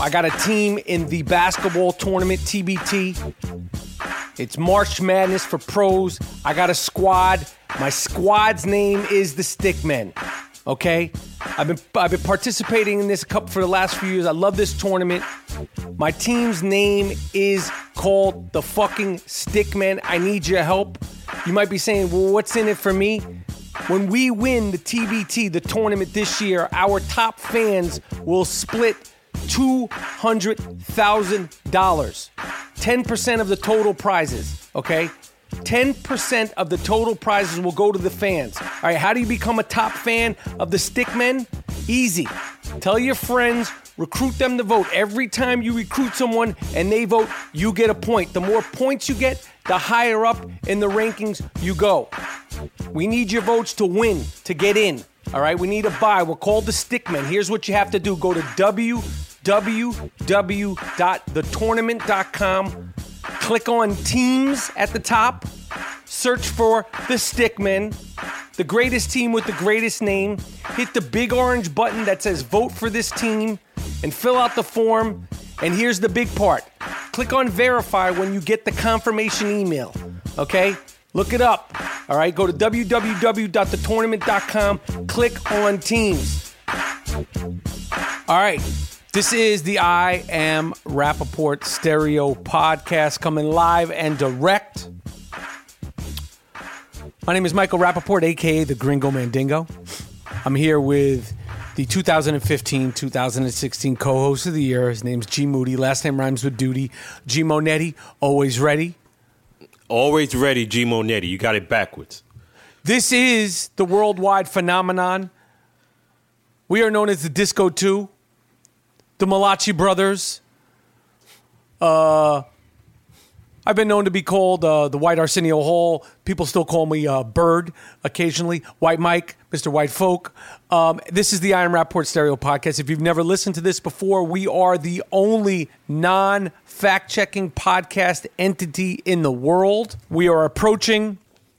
I got a team in the basketball tournament, TBT. It's March Madness for pros. I got a squad. My squad's name is the Stickmen. Okay? I've been participating in this cup for the last few years. I love this tournament. My team's name is called the fucking Stickmen. I need your help. You might be saying, well, what's in it for me? When we win the TBT, the tournament this year, our top fans will split $200,000. 10% of the total prizes, okay? 10% of the total prizes will go to the fans. All right, how do you become a top fan of the Stickmen? Easy. Tell your friends, recruit them to vote. Every time you recruit someone and they vote, you get a point. The more points you get, the higher up in the rankings you go. We need your votes to win, to get in. All right, we need a buy. We're called the Stickmen. Here's what you have to do. Go to www.thetournament.com. Click on Teams at the top. Search for the Stickmen, the greatest team with the greatest name. Hit the big orange button that says vote for this team and fill out the form. And here's the big part. Click on verify when you get the confirmation email. Okay? Look it up. All right? Go to www.thetournament.com. Click on Teams. All right. This is the I Am Rapaport Stereo Podcast coming live and direct. My name is Michael Rapaport, a.k.a. the Gringo Mandingo. I'm here with the 2015-2016 co-host of the year. His name's G Moody. Last name rhymes with duty. G Monetti, always ready. Always ready, G Monetti. You got it backwards. This is the worldwide phenomenon. We are known as the Disco 2. The Malachi Brothers. I've been known to be called the White Arsenio Hall. People still call me Bird occasionally. White Mike, Mr. White Folk. This is the I Am Rapaport Stereo Podcast. If you've never listened to this before, we are the only non-fact-checking podcast entity in the world. We are approaching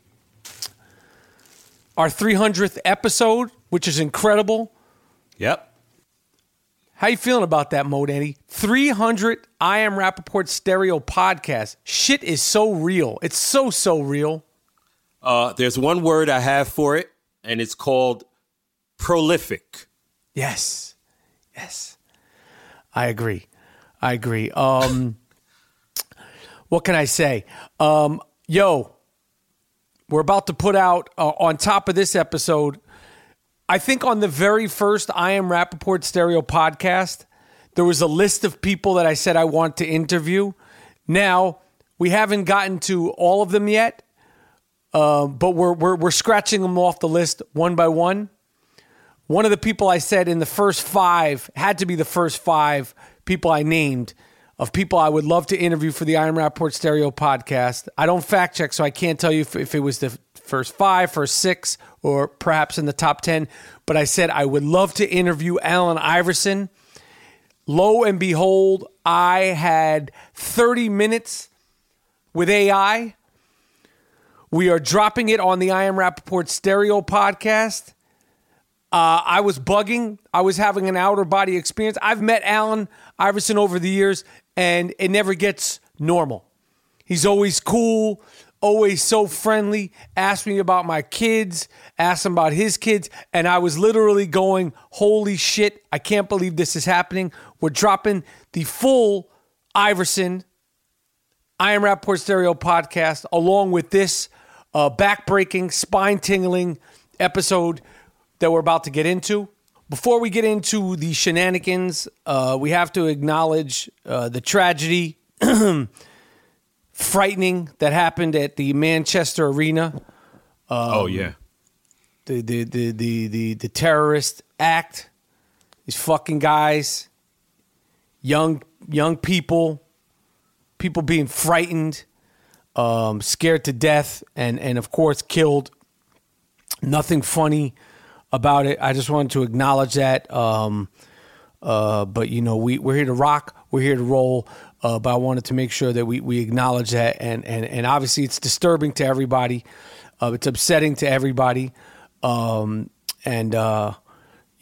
our 300th episode, which is incredible. Yep. How you feeling about that, Mo Danny? 300 I Am Rapaport Stereo Podcast. Shit is so real. It's so real. There's one word I have for it, and it's called prolific. Yes. I agree. What can I say? We're about to put out, on top of this episode, I think on the very first I Am Rapaport Stereo Podcast, there was a list of people that I said I want to interview. Now, we haven't gotten to all of them yet, but we're scratching them off the list one by one. One of the people I said in the first 5, had to be the first 5 people I named, of people I would love to interview for the I Am Rapaport Stereo Podcast. I don't fact check, so I can't tell you if it was the first 5, first 6, or perhaps in the top 10. But I said I would love to interview Allen Iverson. Lo and behold, I had 30 minutes with AI. We are dropping it on the I Am Rapaport Stereo Podcast. I was bugging. I was having an outer body experience. I've met Allen Iverson over the years, and it never gets normal. He's always cool, always so friendly, asked me about my kids, asked him about his kids, and I was literally going, holy shit, I can't believe this is happening. We're dropping the full Iverson I Am Rapaport Stereo Podcast along with this back-breaking, spine-tingling episode that we're about to get into. Before we get into the shenanigans, we have to acknowledge the tragedy, frightening, that happened at the Manchester Arena. Yeah. The terrorist act. These fucking guys, young people being frightened, scared to death, and of course killed. Nothing funny about it. I just wanted to acknowledge that. But we're here to rock. We're here to roll. But I wanted to make sure that we acknowledge that. And obviously it's disturbing to everybody. It's upsetting to everybody.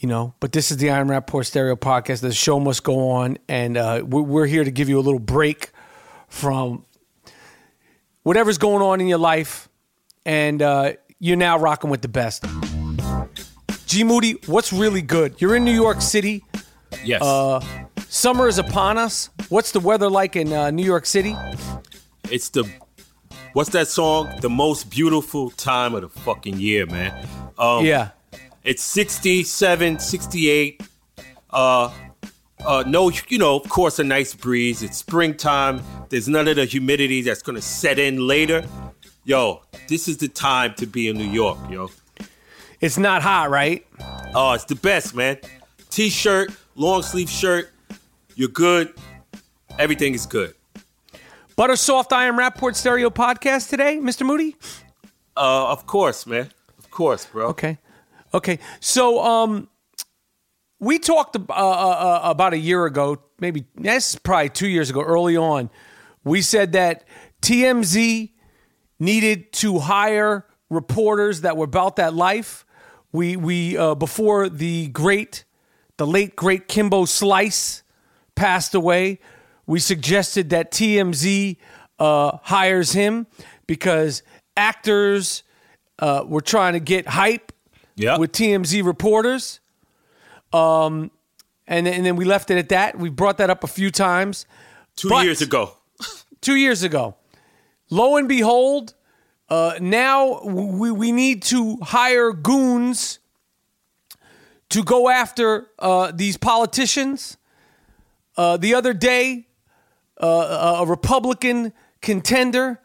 But this is the I Am Rappaport Stereo Podcast. The show must go on, and we're here to give you a little break from whatever's going on in your life, and you're now rocking with the best. G Moody, what's really good? You're in New York City. Yes. Summer is upon us. What's the weather like in New York City? It's what's that song? The most beautiful time of the fucking year, man. Yeah. It's 67, 68. No, of course, a nice breeze. It's springtime. There's none of the humidity that's going to set in later. Yo, this is the time to be in New York, yo. It's not hot, right? Oh, it's the best, man. T-shirt, long sleeve shirt. You're good. Everything is good. Butter Soft I Am Rappaport Stereo Podcast today, Mr. Moody? Of course, man. Of course, bro. Okay. So, we talked about a year ago, maybe that's probably 2 years ago, early on. We said that TMZ needed to hire reporters that were about that life. We before the late great Kimbo Slice passed away, we suggested that TMZ hires him because actors were trying to get hype with TMZ reporters. And then we left it at that. We brought that up a few times. 2 years ago. 2 years ago. Lo and behold, now we need to hire goons to go after these politicians. The other day, a Republican contender,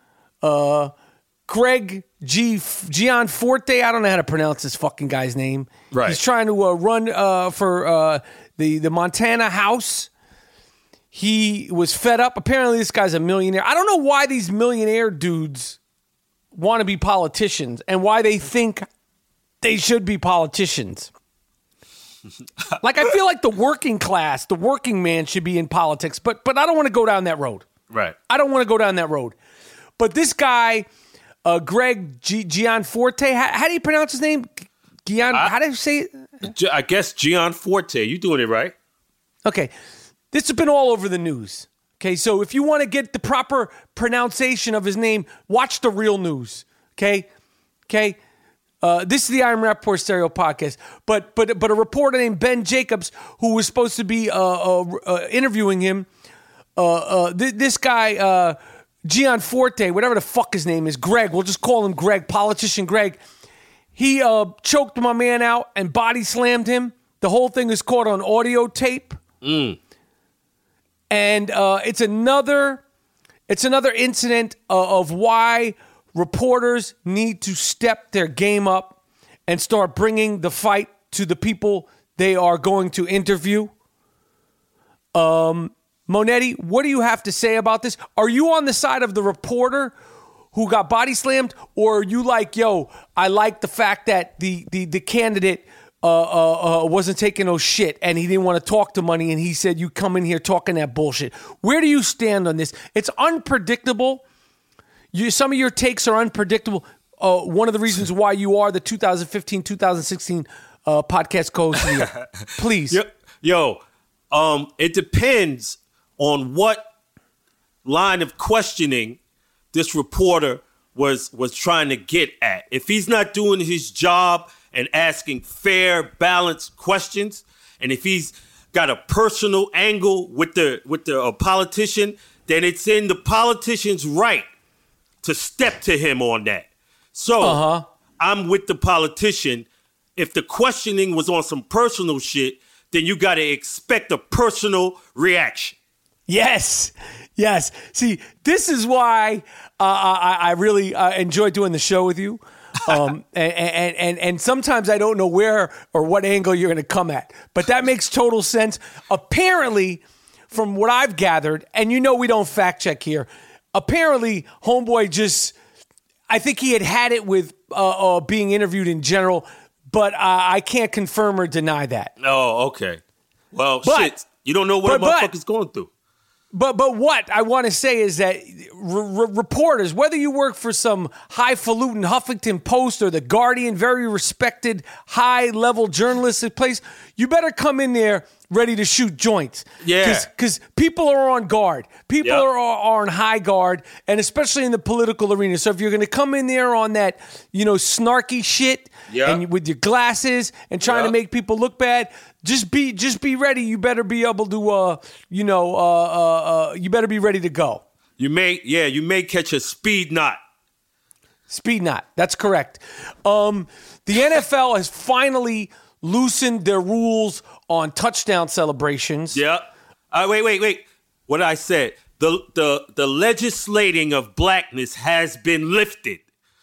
Greg Gianforte, I don't know how to pronounce this fucking guy's name. Right. He's trying to run for the Montana House. He was fed up. Apparently, this guy's a millionaire. I don't know why these millionaire dudes want to be politicians and why they think they should be politicians. Like, I feel like the working class, the working man should be in politics, but I don't want to go down that road. Right. I don't want to go down that road. But this guy, Greg Gianforte, how do you pronounce his name? How do you say it? I guess Gianforte. You doing it right? Okay. This has been all over the news. Okay, so if you want to get the proper pronunciation of his name, watch the real news. Okay? This is the I Am Rappaport Stereo Podcast. But a reporter named Ben Jacobs, who was supposed to be interviewing him, this guy, Gianforte, whatever the fuck his name is, Greg, we'll just call him Greg, politician Greg, he choked my man out and body slammed him. The whole thing is caught on audio tape. And it's another incident of why reporters need to step their game up and start bringing the fight to the people they are going to interview. Monetti, what do you have to say about this? Are you on the side of the reporter who got body slammed, or are you like, yo, I like the fact that the candidate wasn't taking no shit and he didn't want to talk to money and he said, you come in here talking that bullshit? Where do you stand on this? It's unpredictable. Some of your takes are unpredictable. One of the reasons why you are the 2015-2016 podcast co-host of the year. Please. Yo, it depends on what line of questioning this reporter was trying to get at. If he's not doing his job and asking fair, balanced questions, and if he's got a personal angle with the politician, then it's in the politician's right to step to him on that. So I'm with the politician. If the questioning was on some personal shit, then you got to expect a personal reaction. Yes. See, this is why I really enjoy doing the show with you. And sometimes I don't know where or what angle you're going to come at, but that makes total sense. Apparently, from what I've gathered, and we don't fact check here, apparently Homeboy I think he had it with being interviewed in general, but I can't confirm or deny that. Oh, okay. Well, shit, you don't know what a motherfucker's going through. But what I want to say is that reporters, whether you work for some highfalutin Huffington Post or The Guardian, very respected, high-level journalistic place, you better come in there ready to shoot joints. Yeah. Because people are on guard. People are on high guard, and especially in the political arena. So if you're going to come in there on that, snarky shit and with your glasses and trying to make people look bad, just be ready. You better be able to, you better be ready to go. You may catch a speed knot. Speed knot. That's correct. The NFL has finally loosened their rules on touchdown celebrations. Yep. Wait. What I said. The legislating of blackness has been lifted.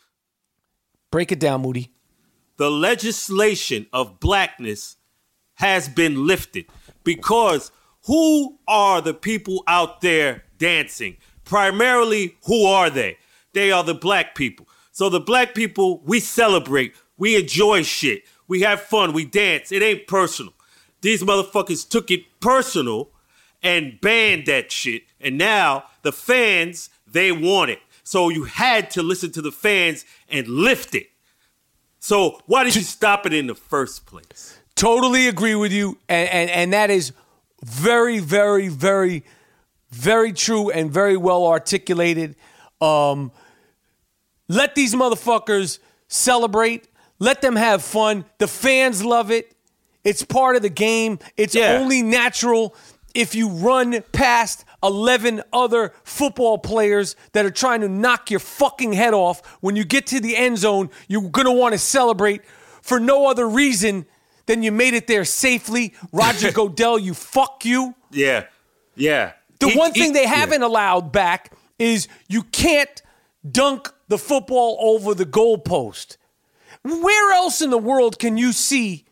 Break it down, Moody. The legislation of blackness has been lifted because who are the people out there dancing? Primarily, who are they? They are the black people. So the black people, we celebrate. We enjoy shit. We have fun. We dance. It ain't personal. These motherfuckers took it personal and banned that shit. And now the fans, they want it. So you had to listen to the fans and lift it. So why did you stop it in the first place? Totally agree with you. And that is very, very, very, very true and very well articulated. Let these motherfuckers celebrate. Let them have fun. The fans love it. It's part of the game. It's only natural if you run past 11 other football players that are trying to knock your fucking head off. When you get to the end zone, you're going to want to celebrate for no other reason than you made it there safely. Roger Goodell, you fuck you. Yeah. The one thing they haven't allowed back is you can't dunk the football over the goalpost. Where else in the world can you see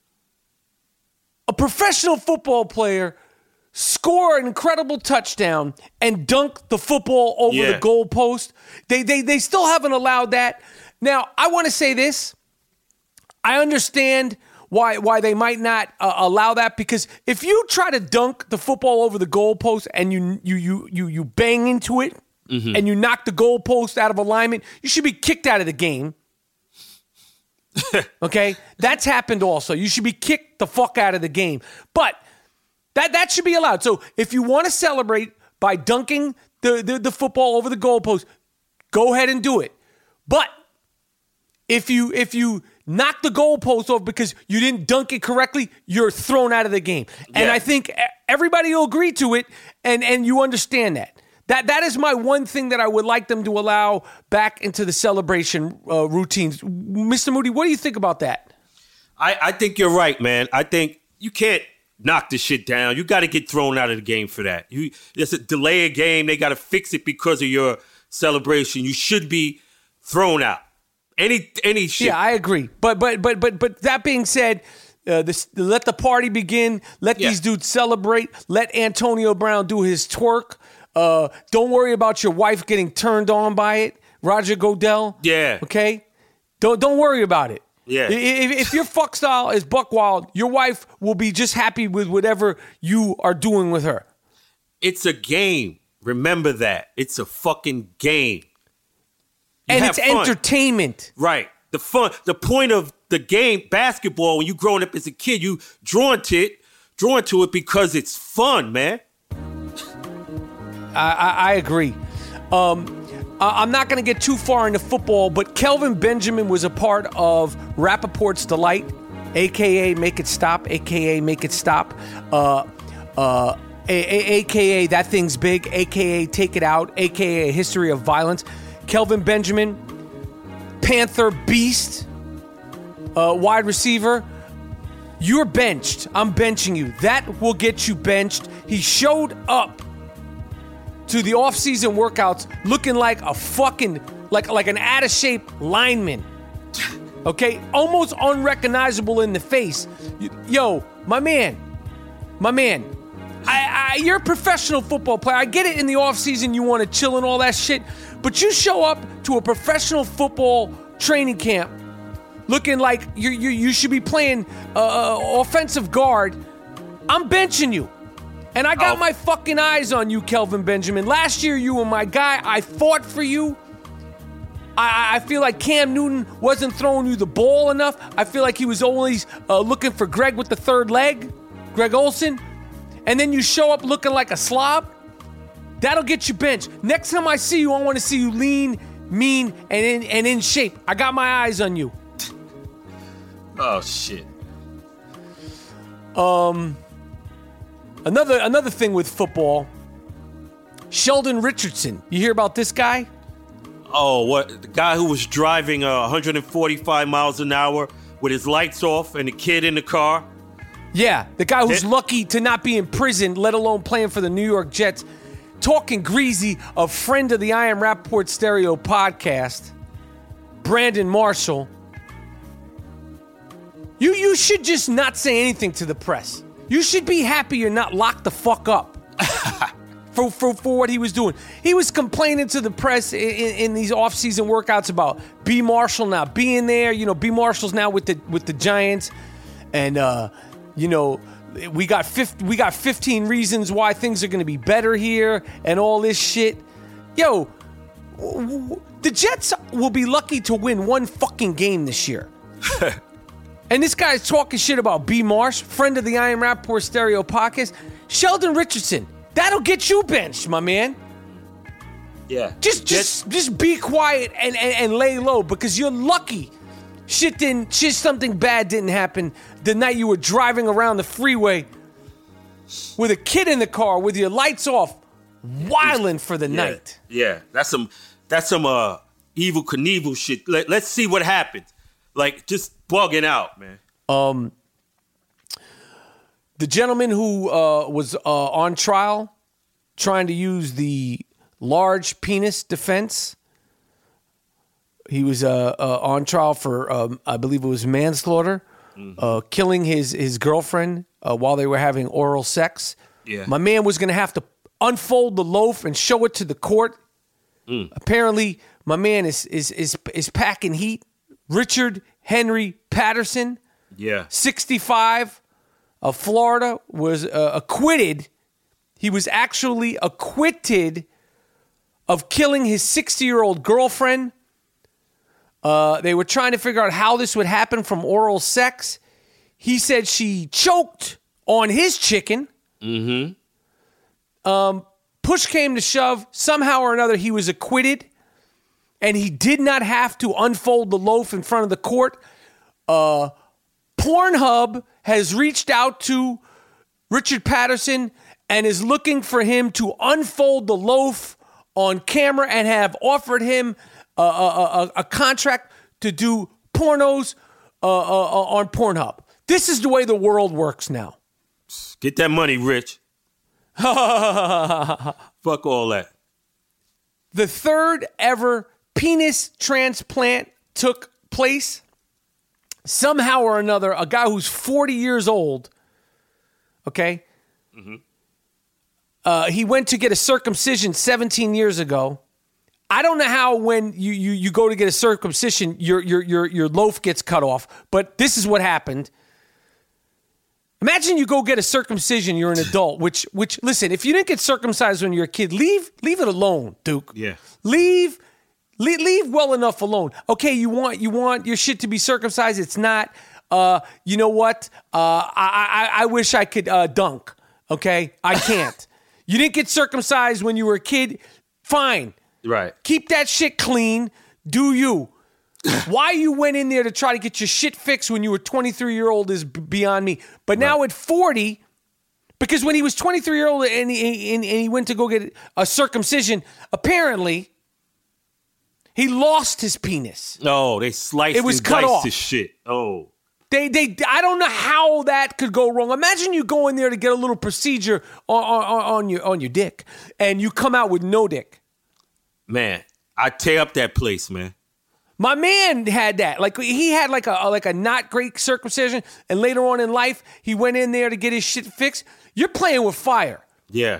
a professional football player score an incredible touchdown and dunk the football over the goalpost? They still haven't allowed that. Now, I want to say this. I understand why they might not allow that, because if you try to dunk the football over the goalpost and you bang into it and you knock the goalpost out of alignment, you should be kicked out of the game. Okay? That's happened also. You should be kicked the fuck out of the game. But that should be allowed. So if you want to celebrate by dunking the football over the goalpost, go ahead and do it. But if you knock the goalpost off because you didn't dunk it correctly, you're thrown out of the game. And I think everybody will agree to it, and you understand that. That is my one thing that I would like them to allow back into the celebration routines. Mr. Moody, what do you think about that? I think you're right, man. I think you can't knock the shit down. You got to get thrown out of the game for that. It's a delay a game. They got to fix it because of your celebration. You should be thrown out. Any shit. Yeah, I agree. But that being said, let the party begin. Let these dudes celebrate. Let Antonio Brown do his twerk. Don't worry about your wife getting turned on by it, Roger Goodell. Yeah. Okay? Don't worry about it. Yeah. If your fuck style is buck wild, your wife will be just happy with whatever you are doing with her. It's a game. Remember that. It's a fucking game. And it's entertainment. Right. The point of the game, basketball, when you growing up as a kid, you drawn to it because it's fun, man. I agree. I'm not going to get too far into football, but Kelvin Benjamin was a part of Rappaport's Delight, a.k.a. Make It Stop, a.k.a. Make It Stop, a.k.a. That Thing's Big, a.k.a. Take It Out, a.k.a. History of Violence. Kelvin Benjamin, Panther Beast, wide receiver. You're benched. I'm benching you. That will get you benched. He showed up to the off-season workouts looking like a fucking, like an out-of-shape lineman. Okay? Almost unrecognizable in the face. Yo, my man. You're a professional football player. I get it, in the off-season you want to chill and all that shit, but you show up to a professional football training camp looking like you should be playing offensive guard. I'm benching you. And I got my fucking eyes on you, Kelvin Benjamin. Last year, you were my guy. I fought for you. I feel like Cam Newton wasn't throwing you the ball enough. I feel like he was always looking for Greg with the third leg, Greg Olsen. And then you show up looking like a slob. That'll get you benched. Next time I see you, I want to see you lean, mean, and in shape. I got my eyes on you. Oh, shit. Another thing with football, Sheldon Richardson. You hear about this guy? Oh, what? The guy who was driving 145 miles an hour with his lights off and the kid in the car? Yeah, the guy who's lucky to not be in prison, let alone playing for the New York Jets. Talking greasy, a friend of the I Am Rappaport Stereo podcast, Brandon Marshall. You should just not say anything to the press. You should be happy you're not locked the fuck up for what he was doing. He was complaining to the press in these off-season workouts about B. Marshall not being there. You know, B. Marshall's now with the Giants, and we got 15 reasons why things are going to be better here and all this shit. Yo, the Jets will be lucky to win one fucking game this year. And this guy's talking shit about B. Marsh, friend of the I Am Rappaport Stereo podcast. Sheldon Richardson, that'll get you benched, my man. Yeah. Just be quiet and lay low, because you're lucky something bad didn't happen the night you were driving around the freeway with a kid in the car with your lights off, wilding for the night. Yeah, that's some Evel Knievel shit. Let's see what happens. Like, just bugging out, man. The gentleman who was on trial trying to use the large penis defense, he was on trial for, I believe it was manslaughter, killing his girlfriend while they were having oral sex. Yeah. My man was going to have to unfold the loaf and show it to the court. Apparently, my man is packing heat. Richard Henry Patterson, 65, of Florida, was acquitted. He was actually acquitted of killing his 60-year-old girlfriend. They were trying to figure out how this would happen from oral sex. He said she choked on his chicken. Push came to shove. Somehow or another, he was acquitted. And he did not have to unfold the loaf in front of the court. Pornhub has reached out to Richard Patterson and is looking for him to unfold the loaf on camera and have offered him a contract to do pornos on Pornhub. This is the way the world works now. Get that money, Rich. Fuck all that. The third ever penis transplant took place. Somehow or another, a guy who's 40 years old, okay? He went to get a circumcision 17 years ago. I don't know how when you go to get a circumcision, your loaf gets cut off, but this is what happened. Imagine you go get a circumcision, you're an adult, which listen, if you didn't get circumcised when you're a kid, leave it alone, Duke. Yeah. Leave well enough alone. Okay, you want your shit to be circumcised. It's not. You know what? I wish I could dunk. Okay, I can't. You didn't get circumcised when you were a kid. Fine. Right. Keep that shit clean. Do you? Why you went in there to try to get your shit fixed when you were 23-year-old is beyond me. But now at 40, because when he was 23-year-old and he went to go get a circumcision, apparently he lost his penis. No, they sliced. It was cut off. His shit. Oh. They. I don't know how that could go wrong. Imagine you go in there to get a little procedure on your dick, and you come out with no dick. Man, I tear up that place, man. My man had that. Like he had like a not great circumcision, and later on in life, he went in there to get his shit fixed. You're playing with fire. Yeah.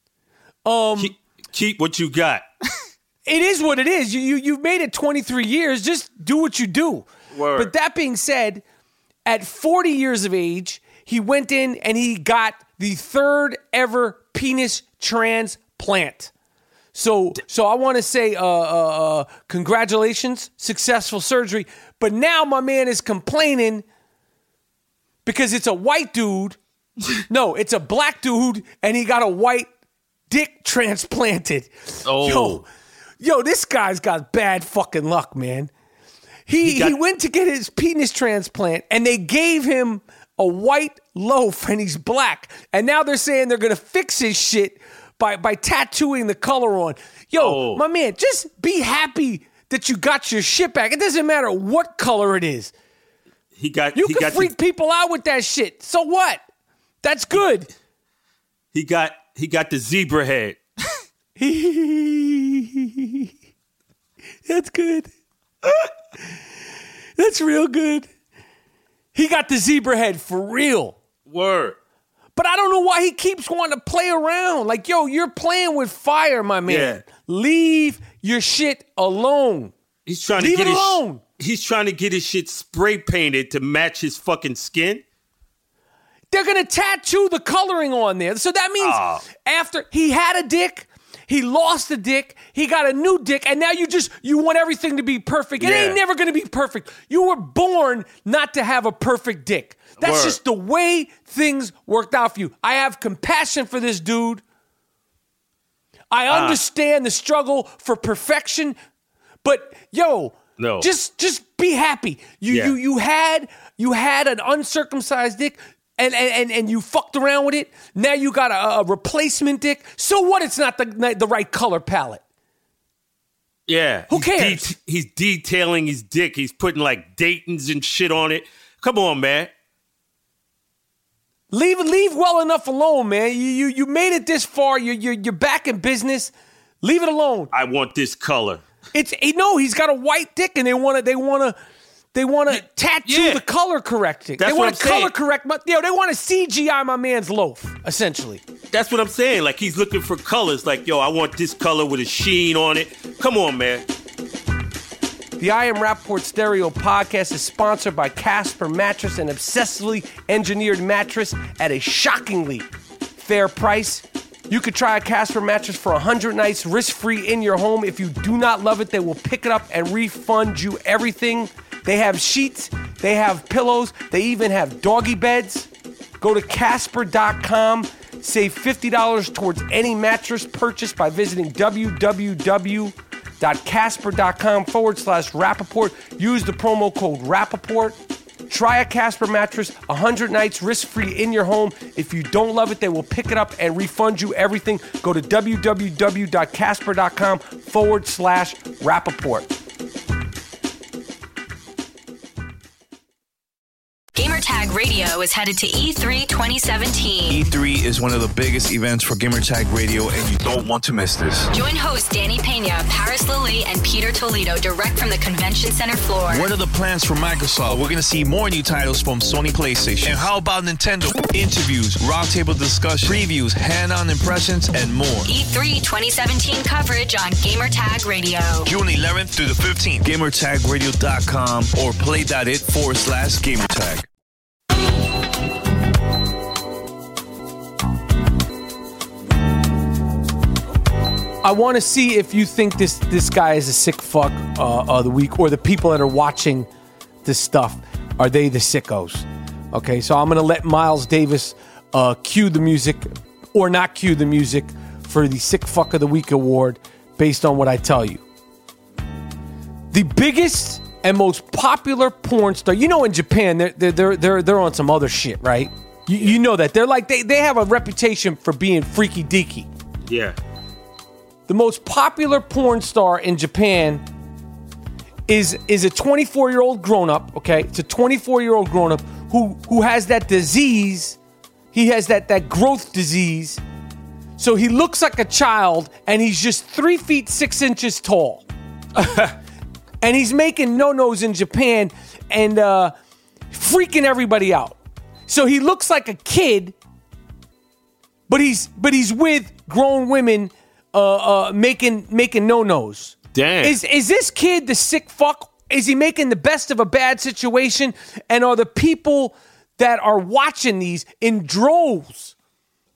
Keep what you got. It is what it is. You've made it 23 years. Just do what you do. Word. But that being said, at 40 years of age, he went in and he got the third ever penis transplant. So I want to say congratulations, successful surgery. But now my man is complaining because it's a white dude. No, it's a black dude, and he got a white dick transplanted. Oh. Yo, this guy's got bad fucking luck, man. He went to get his penis transplant, and they gave him a white loaf, and he's black. And now they're saying they're going to fix his shit by tattooing the color on. Yo, my man, just be happy that you got your shit back. It doesn't matter what color it is. You can freak people out with that shit. So what? That's good. He got the zebra head. That's good. That's real good. He got the zebra head for real. Word. But I don't know why he keeps wanting to play around. Like, yo, you're playing with fire, my man. Yeah. Leave your shit alone. He's trying to get alone. He's trying to get his shit spray painted to match his fucking skin. They're going to tattoo the coloring on there. So that means after he had a dick, he lost a dick, he got a new dick, and now you want everything to be perfect. It ain't never going to be perfect. You were born not to have a perfect dick. That's just the way things worked out for you. I have compassion for this dude. I understand the struggle for perfection, but yo, no. Just be happy. You had an uncircumcised dick. And you fucked around with it. Now you got a replacement dick. So what? It's not the right color palette. Yeah. Who cares? He's detailing his dick. He's putting like Dayton's and shit on it. Come on, man. Leave well enough alone, man. You made it this far. You're back in business. Leave it alone. I want this color. He's got a white dick, and they want to tattoo the color correcting. They want to color correct. They want to CGI my man's loaf, essentially. That's what I'm saying. Like, he's looking for colors. Like, yo, I want this color with a sheen on it. Come on, man. The I Am Rappaport Stereo podcast is sponsored by Casper Mattress, an obsessively engineered mattress at a shockingly fair price. You could try a Casper mattress for 100 nights risk-free in your home. If you do not love it, they will pick it up and refund you everything. They have sheets, they have pillows, they even have doggy beds. Go to Casper.com, save $50 towards any mattress purchase by visiting www.casper.com/Rappaport. Use the promo code Rappaport. Try a Casper mattress, 100 nights risk-free in your home. If you don't love it, they will pick it up and refund you everything. Go to www.casper.com/Rappaport. Gamertag Radio is headed to E3 2017. E3 is one of the biggest events for Gamertag Radio, and you don't want to miss this. Join hosts Danny Pena, Paris Lilly, and Peter Toledo direct from the convention center floor. What are the plans for Microsoft? We're going to see more new titles from Sony PlayStation. And how about Nintendo? Interviews, roundtable discussion, previews, hand-on impressions, and more. E3 2017 coverage on Gamertag Radio. June 11th through the 15th. GamerTagRadio.com or play.it/Gamertag. I want to see if you think this guy is a sick fuck of the week, or the people that are watching this stuff, are they the sickos? Okay, so I'm going to let Miles Davis cue the music, or not cue the music, for the Sick Fuck of the Week award based on what I tell you. The biggest and most popular porn star, you know, in Japan, they're on some other shit, right? You know that they're like they have a reputation for being freaky deaky. Yeah. The most popular porn star in Japan is a 24-year-old grown-up, okay? It's a 24-year-old grown-up who has that disease. He has that growth disease. So he looks like a child, and he's just 3 feet 6 inches tall. And he's making no-nos in Japan and freaking everybody out. So he looks like a kid, but he's with grown women making no-nos. Damn. Is this kid the sick fuck? Is he making the best of a bad situation? And are the people that are watching these in droves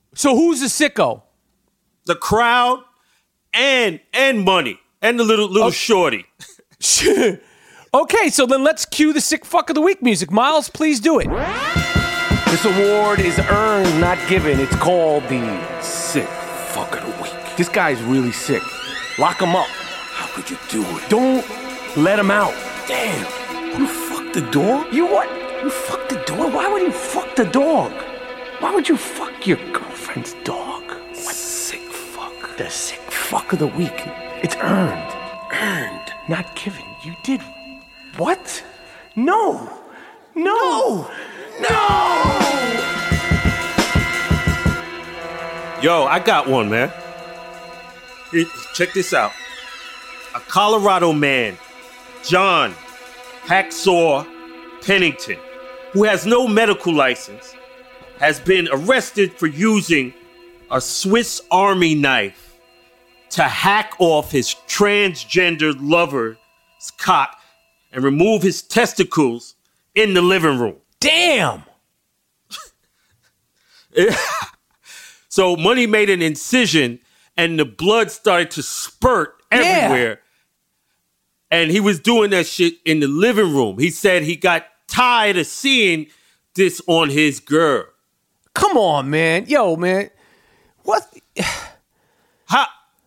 So who's the sicko? The crowd and money and the little shorty. Okay, so then let's cue the sick fuck of the week music. Miles, please do it. This award is earned, not given. It's called the sick fuck of the week. This guy's really sick. Lock him up. How could you do it? Don't let him out. Damn. You fucked the dog? You what? You fucked the dog? Why would you fuck the dog? Why would you fuck your girlfriend's dog? What? Sick fuck. The sick fuck of the week. It's earned. Earned. Not given. You did. What? No. No. No. Yo, I got one, man. Here, check this out. A Colorado man, John Hacksaw Pennington, who has no medical license, has been arrested for using a Swiss Army knife to hack off his transgender lover's cock and remove his testicles in the living room. Damn. So Money made an incision and the blood started to spurt everywhere. And he was doing that shit in the living room. He said he got tired of seeing this on his girl. Come on, man. Yo, man. What? How?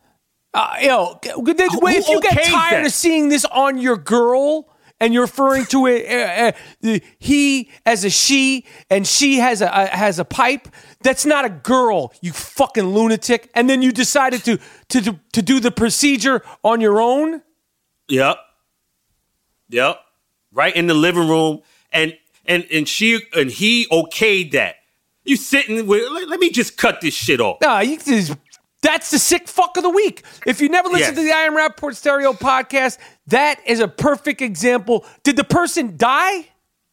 If you get tired of seeing this on your girl and you're referring to it, he as a she and she has a pipe, that's not a girl, you fucking lunatic. And then you decided to do the procedure on your own? Yep. Right in the living room, and he okayed that. You sitting with? Let me just cut this shit off. Nah, that's the sick fuck of the week. If you never listened to the I Am Rappaport Stereo podcast, that is a perfect example. Did the person die?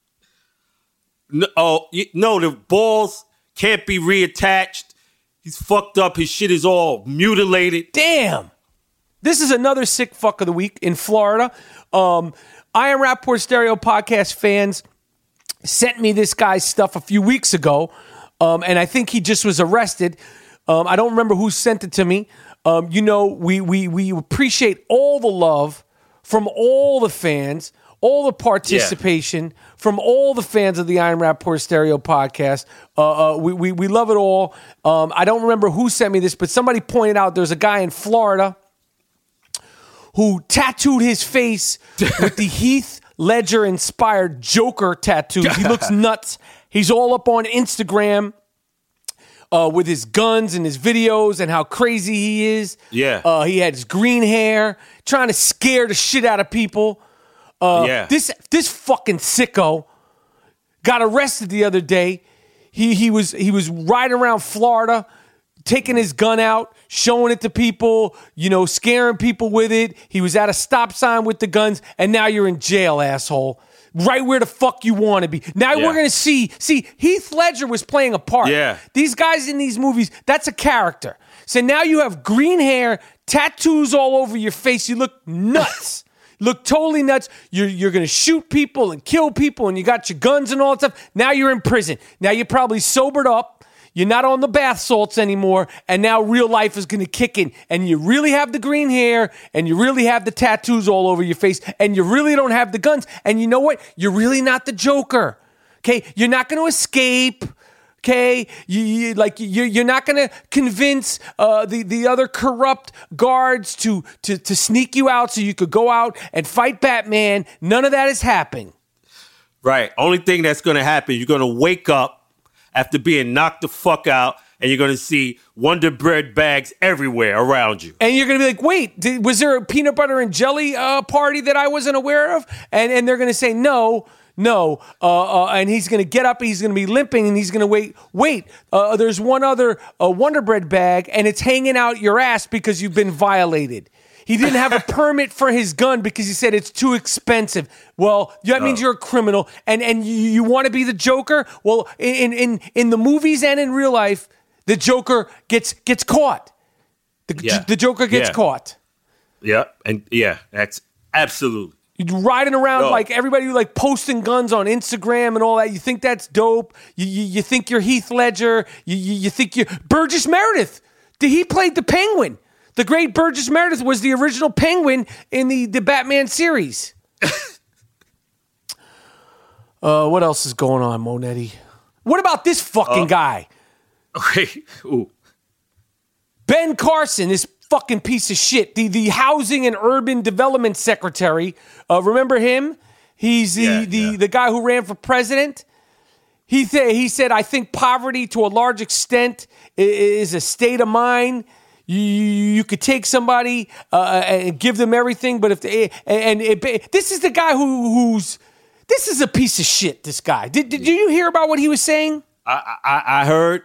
No, the balls can't be reattached. He's fucked up. His shit is all mutilated. Damn. This is another sick fuck of the week in Florida. I Am Rappaport Stereo podcast fans sent me this guy's stuff a few weeks ago, and I think he just was arrested. I don't remember who sent it to me. We appreciate all the love from all the fans, all the participation from all the fans of the I Am Rappaport Stereo podcast. We love it all. I don't remember who sent me this, but somebody pointed out there's a guy in Florida who tattooed his face with the Heath Ledger-inspired Joker tattoos. He looks nuts. He's all up on Instagram with his guns and his videos and how crazy he is. Yeah. He had his green hair, trying to scare the shit out of people. This fucking sicko got arrested the other day. He was riding around Florida, taking his gun out, showing it to people, scaring people with it. He was at a stop sign with the guns, and now you're in jail, asshole. Right where the fuck you want to be. Now we're going to see, Heath Ledger was playing a part. Yeah. These guys in these movies, that's a character. So now you have green hair, tattoos all over your face. You look nuts. Look totally nuts. You're going to shoot people and kill people, and you got your guns and all that stuff. Now you're in prison. Now you're probably sobered up. You're not on the bath salts anymore, and now real life is going to kick in. And you really have the green hair, and you really have the tattoos all over your face, and you really don't have the guns. And you know what? You're really not the Joker. Okay? You're not going to escape. Okay? You're not going to convince the other corrupt guards to sneak you out so you could go out and fight Batman. None of that is happening. Right. Only thing that's going to happen, you're going to wake up after being knocked the fuck out, and you're going to see Wonder Bread bags everywhere around you. And you're going to be like, wait, was there a peanut butter and jelly party that I wasn't aware of? And they're going to say, no. And he's going to get up, and he's going to be limping, and he's going to wait. There's one other Wonder Bread bag, and it's hanging out your ass because you've been violated. He didn't have a permit for his gun because he said it's too expensive. Well, that means you're a criminal, and you want to be the Joker? Well, in the movies and in real life, the Joker gets caught. The Joker gets caught. Yeah, and that's absolutely. You're riding around like everybody like posting guns on Instagram and all that. You think that's dope. You think you're Heath Ledger. You think you're Burgess Meredith. He played the Penguin. The great Burgess Meredith was the original Penguin in the Batman series. What else is going on, Monetti? What about this fucking guy? Okay. Ooh. Ben Carson, this fucking piece of shit. The Housing and Urban Development Secretary. Remember him? He's the guy who ran for president. He said, I think poverty to a large extent is a state of mind. You could take somebody and give them everything, but this is the guy who's this is a piece of shit. This guy. Did you hear about what he was saying? I heard.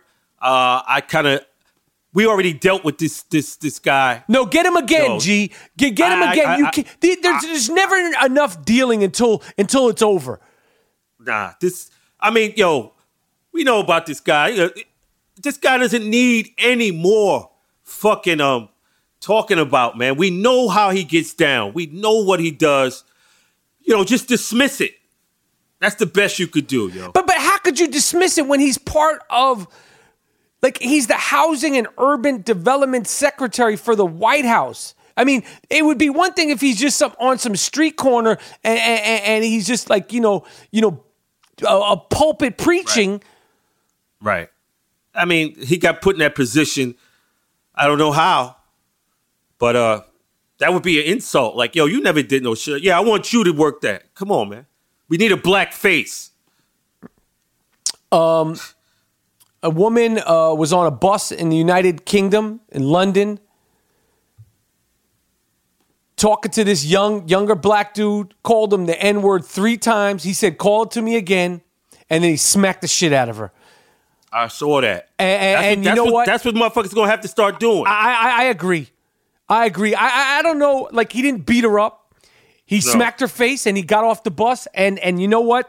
We already dealt with this guy. No, get him again, G. Get him again. There's never enough dealing until it's over. Nah, we know about this guy. This guy doesn't need any more fucking talking about, man. We know how he gets down. We know what he does. Just dismiss it. That's the best you could do, yo. But how could you dismiss it when he's part of, like, he's the Housing and Urban Development Secretary for the White House? I mean, it would be one thing if he's just on some street corner and he's just like, a pulpit preaching. Right. I mean, he got put in that position. I don't know how, but that would be an insult. Like, yo, you never did no shit. Yeah, I want you to work that. Come on, man. We need a black face. A woman was on a bus in the United Kingdom, in London, talking to this younger black dude, called him the N-word 3 times. He said, call it to me again, and then he smacked the shit out of her. I saw that. And you know what? That's what motherfuckers going to have to start doing. I agree. I don't know, like, he didn't beat her up. He smacked her face and he got off the bus. And you know what?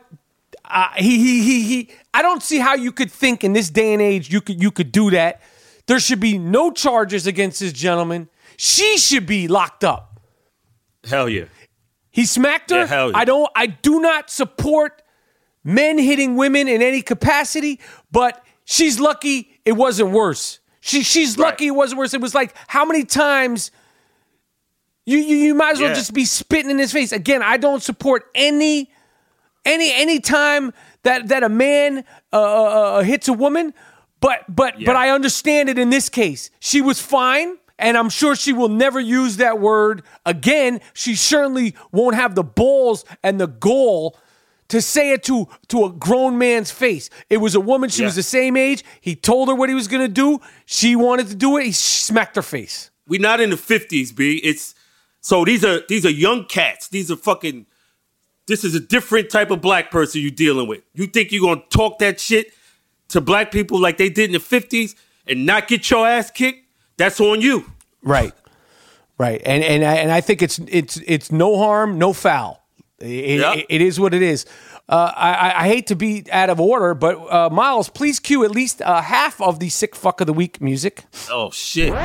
I don't see how you could think in this day and age you could do that. There should be no charges against this gentleman. She should be locked up. Hell yeah. He smacked her. Yeah, hell yeah. I do not support men hitting women in any capacity, but she's lucky it wasn't worse. She's lucky it wasn't worse. It was like, how many times you might as well just be spitting in his face. Again, I don't support any time that a man hits a woman, but I understand it in this case. She was fine, and I'm sure she will never use that word again. She certainly won't have the balls and the gall to say it to a grown man's face. It was a woman. She was the same age. He told her what he was going to do. She wanted to do it. He smacked her face. We're not in the 50s, B. So these are young cats. This is a different type of black person you're dealing with. You think you're going to talk that shit to black people like they did in the 50s and not get your ass kicked? That's on you. Right. And I think it's no harm, no foul. It is what it is. I hate to be out of order, but Miles, please cue at least half of the Sick Fuck of the Week music. Oh, shit.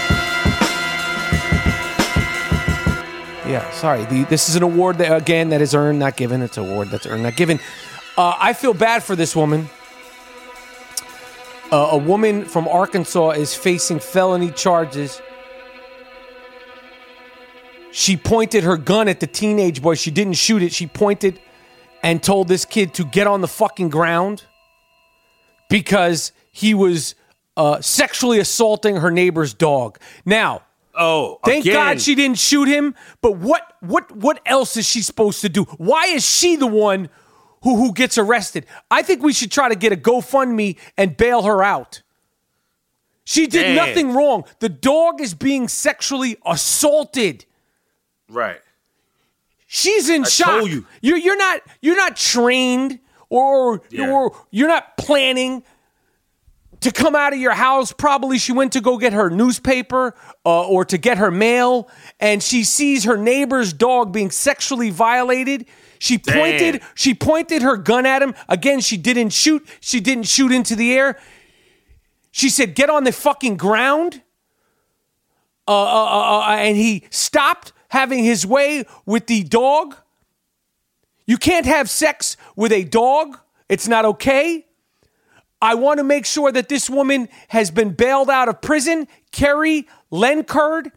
Yeah, sorry. This is an award that is earned, not given. It's an award that's earned, not given. I feel bad for this woman. A woman from Arkansas is facing felony charges. She pointed her gun at the teenage boy. She didn't shoot it. She pointed and told this kid to get on the fucking ground because he was sexually assaulting her neighbor's dog. Now, thank God she didn't shoot him. But what else is she supposed to do? Why is she the one who gets arrested? I think we should try to get a GoFundMe and bail her out. She did nothing wrong. The dog is being sexually assaulted. Right. She's in shock. Told you. You're not trained or you're not planning to come out of your house. Probably she went to go get her newspaper or to get her mail, and she sees her neighbor's dog being sexually violated. She pointed her gun at him. Again, she didn't shoot. She didn't shoot into the air. She said, "Get on the fucking ground." And he stopped having his way with the dog. You can't have sex with a dog. It's not okay. I want to make sure that this woman has been bailed out of prison. Kerry Lenkerd,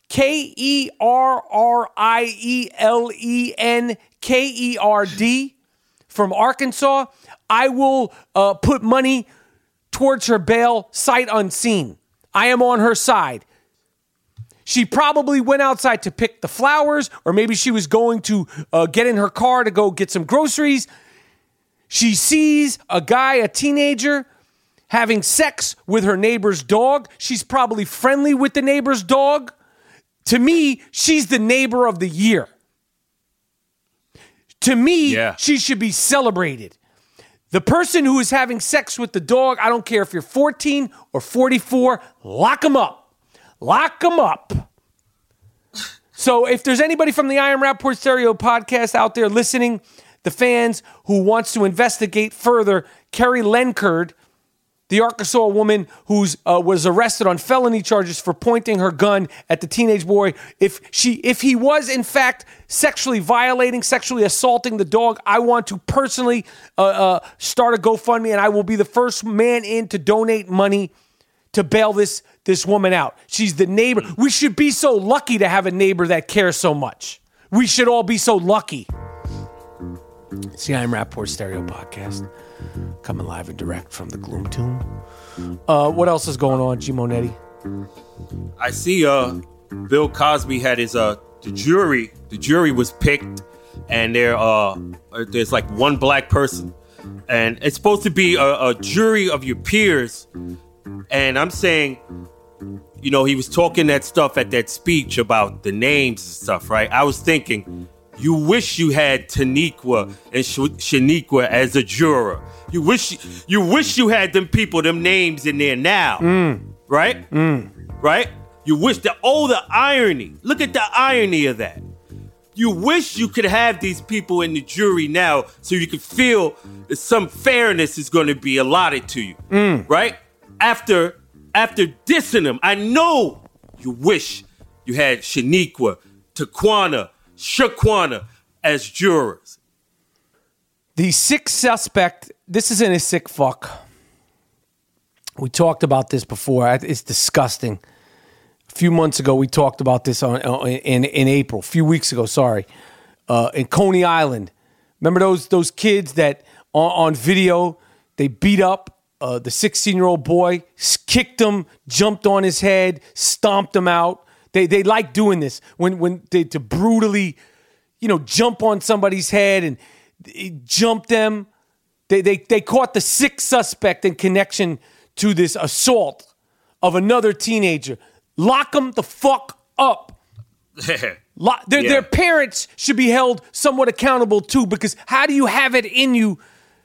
Kerrielenkerd from Arkansas. I will put money towards her bail, sight unseen. I am on her side. She probably went outside to pick the flowers, or maybe she was going to get in her car to go get some groceries. She sees a guy, a teenager, having sex with her neighbor's dog. She's probably friendly with the neighbor's dog. To me, she's the neighbor of the year. To me, she should be celebrated. The person who is having sex with the dog, I don't care if you're 14 or 44, lock them up. Lock them up. So if there's anybody from the I Am Rappaport Stereo podcast out there listening, the fans who wants to investigate further, Kerry Lenkerd, the Arkansas woman who was arrested on felony charges for pointing her gun at the teenage boy. If he was in fact sexually violating, sexually assaulting the dog, I want to personally start a GoFundMe, and I will be the first man in to donate money to bail this woman out. She's the neighbor. We should be so lucky to have a neighbor that cares so much. We should all be so lucky. It's the I Am Rappaport Stereo podcast, coming live and direct from the Gloom Tomb. What else is going on, G Monetti? I see Bill Cosby had his the jury was picked, and there's like one black person, and it's supposed to be a jury of your peers. And I'm saying, you know, he was talking that stuff at that speech about the names and stuff, right? I was thinking, you wish you had Taniqua and Shaniqua as a juror. You wish you had them people, them names in there now, right? Right? You wish that. Oh, the irony! Look at the irony of that. You wish you could have these people in the jury now, so you could feel that some fairness is going to be allotted to you, right? After dissing them, I know you wish you had Shaniqua, Taquana, Shaquana as jurors. The sixth suspect, this isn't a sick fuck. We talked about this before. It's disgusting. A few months ago, we talked about this in April. A few weeks ago, sorry. In Coney Island. Remember those kids that on video, they beat up the 16-year-old boy, kicked him, jumped on his head, stomped him out. They like doing this when they to brutally, jump on somebody's head and jump them. They caught the sixth suspect in connection to this assault of another teenager. Lock them the fuck up. Their parents should be held somewhat accountable too, because how do you have it in you?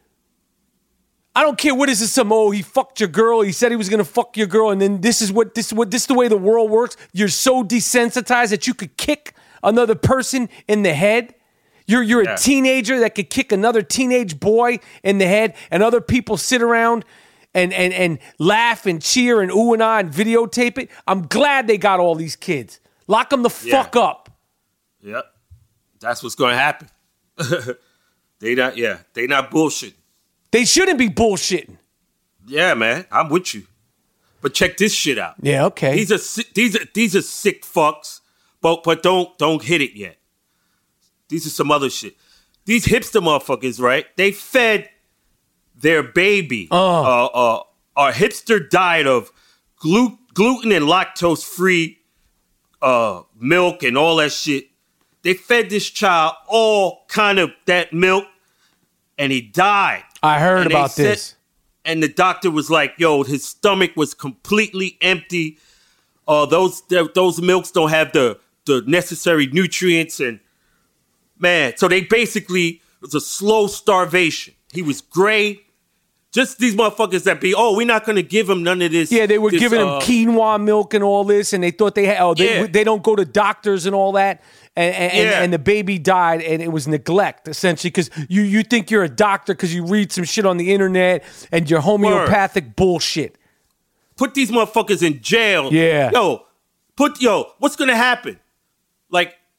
I don't care what is this, he fucked your girl, he said he was gonna fuck your girl, and then this is the way the world works. You're so desensitized that you could kick another person in the head. You're a teenager that could kick another teenage boy in the head, and other people sit around and laugh and cheer and ooh and ah and videotape it. I'm glad they got all these kids. Lock them the fuck up. Yep. That's what's gonna happen. They not bullshitting. They shouldn't be bullshitting. Yeah, man, I'm with you. But check this shit out. Yeah, okay. These are sick fucks, but don't hit it yet. These are some other shit. These hipster motherfuckers, right? They fed their baby a hipster diet of gluten and lactose free milk and all that shit. They fed this child all kind of that milk, and he died. I heard about this. And the doctor was like, yo, his stomach was completely empty. Those milks don't have the necessary nutrients. And man, so they basically, it was a slow starvation. He was gray. Just these motherfuckers that we're not going to give him none of this. Yeah, they were giving him quinoa milk and all this, and they thought they don't go to doctors and all that. And the baby died, and it was neglect, essentially, because you think you're a doctor because you read some shit on the internet and you're homeopathic bullshit. Put these motherfuckers in jail. Yeah. What's going to happen? Like,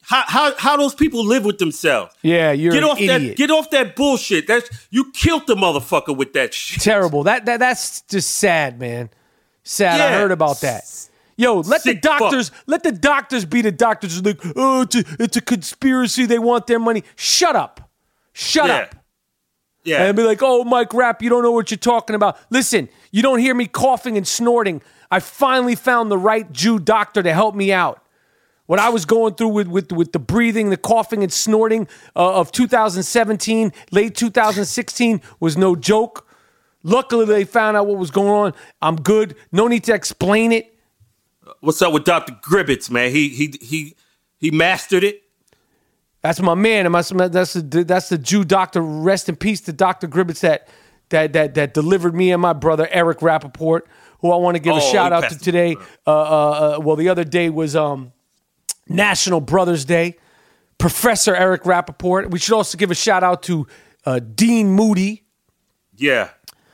How those people live with themselves? Yeah, you're get an off idiot. Get off that bullshit. You killed the motherfucker with that shit. Terrible. That's just sad, man. Sad. I Yeah. heard about that. Yo, let the Sick doctors be the doctors. Like, oh, it's a conspiracy. They want their money. Shut up. Shut up. Yeah. And be like, oh, Mike Rapp, you don't know what you're talking about. Listen, you don't hear me coughing and snorting. I finally found the right Jew doctor to help me out. What I was going through with the breathing, the coughing and snorting of 2017, late 2016 was no joke. Luckily, they found out what was going on. I'm good. No need to explain it. What's up with Dr. Gribbets, man? He mastered it. That's my man. And that's the Jew doctor. Rest in peace to Dr. Gribbets that delivered me and my brother Eric Rappaport, who I want to give a shout out to today. Well, the other day was National Brothers Day. Professor Eric Rappaport. We should also give a shout out to Dean Moody. Yeah.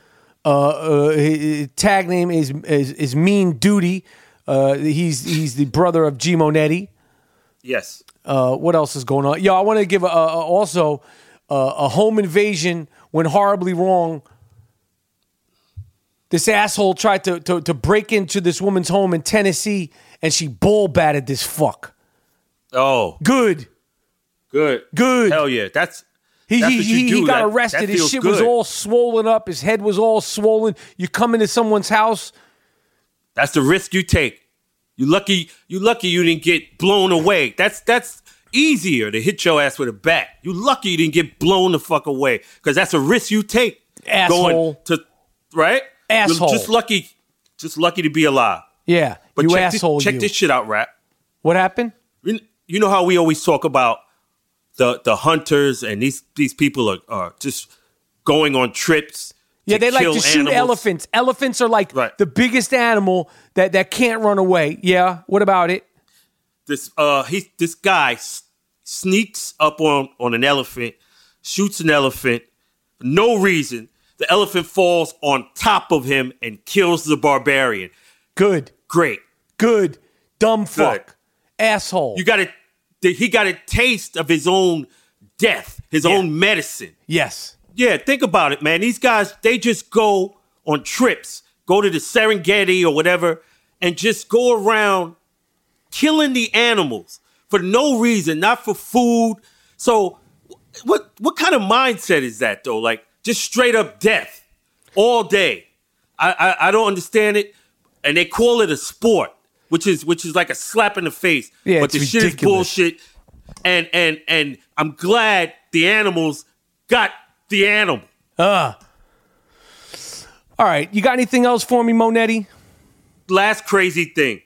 His tag name is Mean Duty. He's the brother of G Monetti. Yes. What else is going on? Yo, I want to give also a home invasion went horribly wrong. This asshole tried to break into this woman's home in Tennessee, and she bull batted this fuck. Oh, good. Hell yeah, that's what you do. He got arrested. His shit was all swollen up. His head was all swollen. You come into someone's house. That's the risk you take. You lucky you didn't get blown away. That's easier to hit your ass with a bat. You lucky you didn't get blown the fuck away, because that's a risk you take. Asshole. Right? Asshole. You're just lucky to be alive. Yeah, But you check asshole. Check this shit out, Rap. What happened? You know how we always talk about the hunters, and these people are just going on trips. Yeah, they like to shoot elephants. Elephants are like the biggest animal that can't run away. Yeah, what about it? This guy sneaks up on an elephant, shoots an elephant for no reason. The elephant falls on top of him and kills the barbarian. Good. Great. Good. Dumb fuck. Good. Asshole. He got a taste of his own death, his own medicine. Yes. Yeah, think about it, man. These guys, they just go on trips, go to the Serengeti or whatever, and just go around killing the animals for no reason, not for food. So what kind of mindset is that, though? Like, just straight up death all day. I don't understand it. And they call it a sport, which is like a slap in the face. Yeah, but the it's shit ridiculous. is bullshit. And I'm glad the animals got the animal. All right, you got anything else for me, Monetti? Last crazy thing.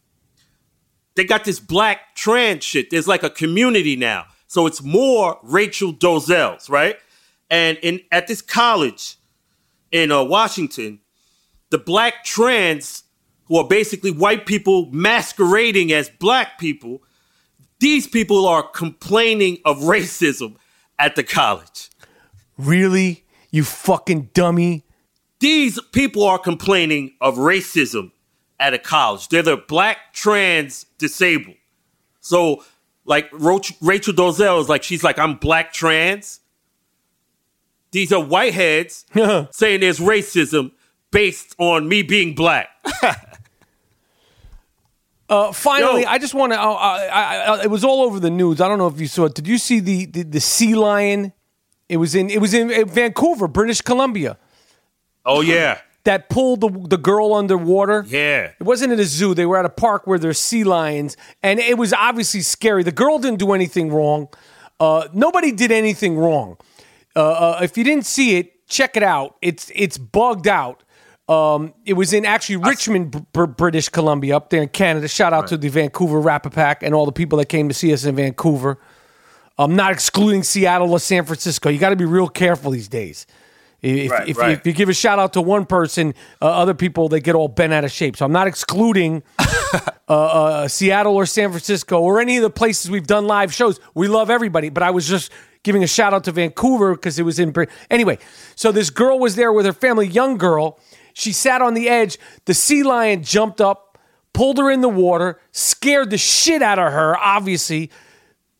They got this black trans shit. There's like a community now. So it's more Rachel Dolezals, right? And at this college in Washington, the black trans, who are basically white people masquerading as black people, these people are complaining of racism at the college. Really? You fucking dummy. These people are complaining of racism at a college. They're the black trans disabled. So, like, Rachel Dolezal is like, she's like, I'm black trans. These are whiteheads saying there's racism based on me being black. Finally, I just want to. It was all over the news. I don't know if you saw it. Did you see the sea lion? It was in Vancouver, British Columbia. Oh yeah, that pulled the girl underwater. Yeah, it wasn't at a zoo. They were at a park where there's sea lions, and it was obviously scary. The girl didn't do anything wrong. Nobody did anything wrong. If you didn't see it, check it out. It's bugged out. It was in actually Richmond, British Columbia, up there in Canada. Shout out to the Vancouver Rapper Pack and all the people that came to see us in Vancouver. I'm not excluding Seattle or San Francisco. You got to be real careful these days. If you give a shout out to one person, other people, they get all bent out of shape. So I'm not excluding Seattle or San Francisco or any of the places we've done live shows. We love everybody, but I was just giving a shout out to Vancouver because it was in... Anyway, so this girl was there with her family, young girl. She sat on the edge. The sea lion jumped up, pulled her in the water, scared the shit out of her, obviously.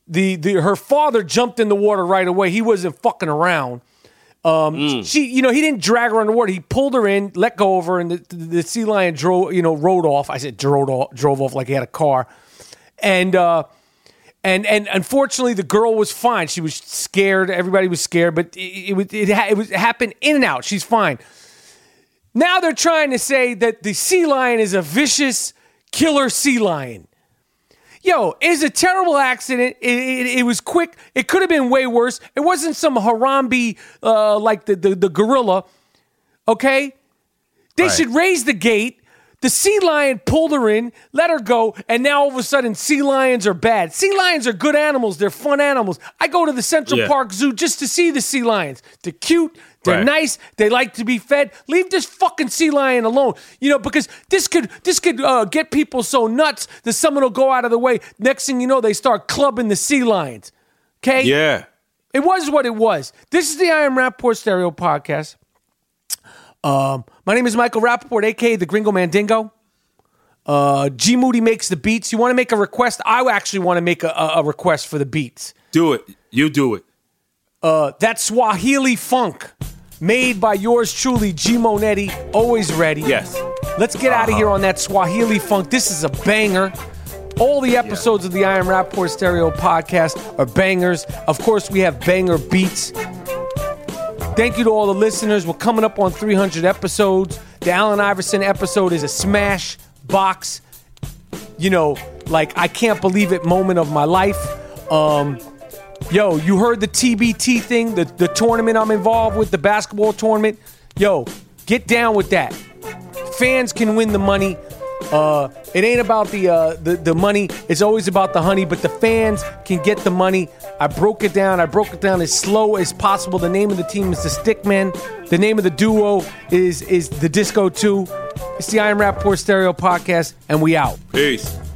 her father jumped in the water right away. He wasn't fucking around. She, he didn't drag her in the water. He pulled her in, let go of her, and the sea lion rode off. I said drove off like he had a car. And unfortunately, the girl was fine. She was scared. Everybody was scared, but it happened in and out. She's fine. Now they're trying to say that the sea lion is a vicious killer sea lion. Yo, it's a terrible accident. It was quick. It could have been way worse. It wasn't some Harambe like the gorilla. Okay? They should raise the gate. The sea lion pulled her in, let her go, and now all of a sudden sea lions are bad. Sea lions are good animals. They're fun animals. I go to the Central Park Zoo just to see the sea lions. They're cute. They're nice. They like to be fed. Leave this fucking sea lion alone. Because this could get people so nuts that someone will go out of the way. Next thing you know, they start clubbing the sea lions. Okay? Yeah. It was what it was. This is the I Am Rappaport Stereo Podcast. My name is Michael Rappaport, a.k.a. the Gringo Mandingo. G Moody makes the beats. You want to make a request? I actually want to make a request for the beats. Do it. You do it. That Swahili funk made by yours truly, G Monetti, always ready. Yes. Let's get out of here on that Swahili funk. This is a banger. All the episodes of the I Am Rappaport Stereo Podcast are bangers. Of course, we have banger beats. Thank you to all the listeners. We're coming up on 300 episodes. The Allen Iverson episode is a smash box, I can't believe it moment of my life. Yo, you heard the TBT thing, the tournament I'm involved with, the basketball tournament. Yo, get down with that. Fans can win the money. It ain't about the money. It's always about the honey, but the fans can get the money. I broke it down as slow as possible. The name of the team is the Stickmen. The name of the duo is the Disco 2. It's the I Am Rappaport Stereo Podcast, and we out. Peace.